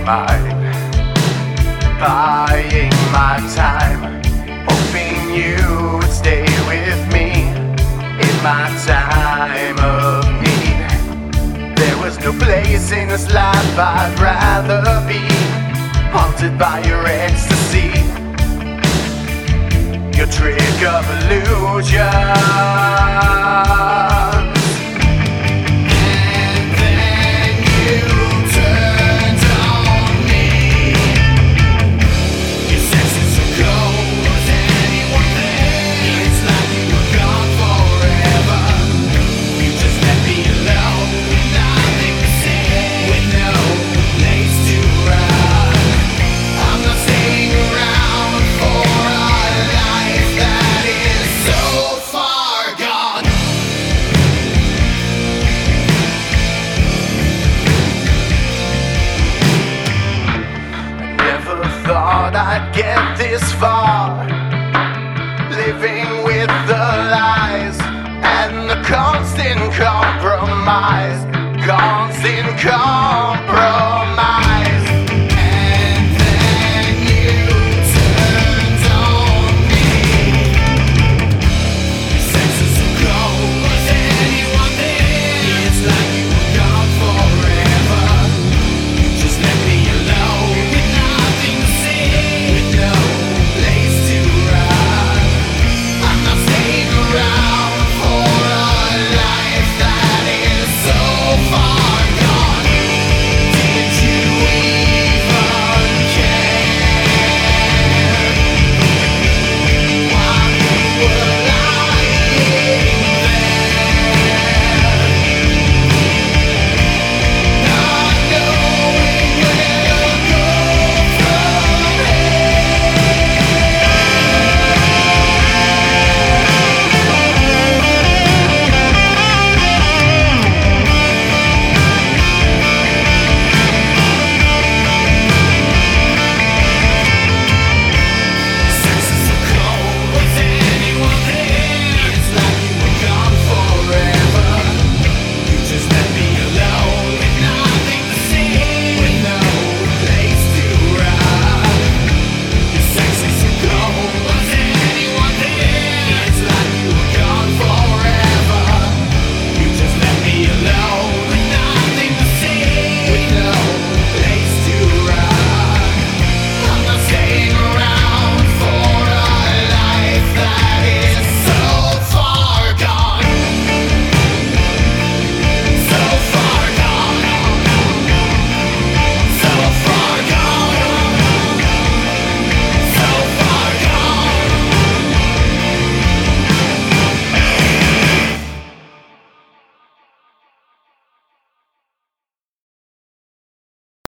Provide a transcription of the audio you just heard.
mine, buying my time, hoping you would stay with me in my time of need. There was no place in this life I'd rather be, haunted by your ecstasy, your trick of illusion. Thought I'd get this far,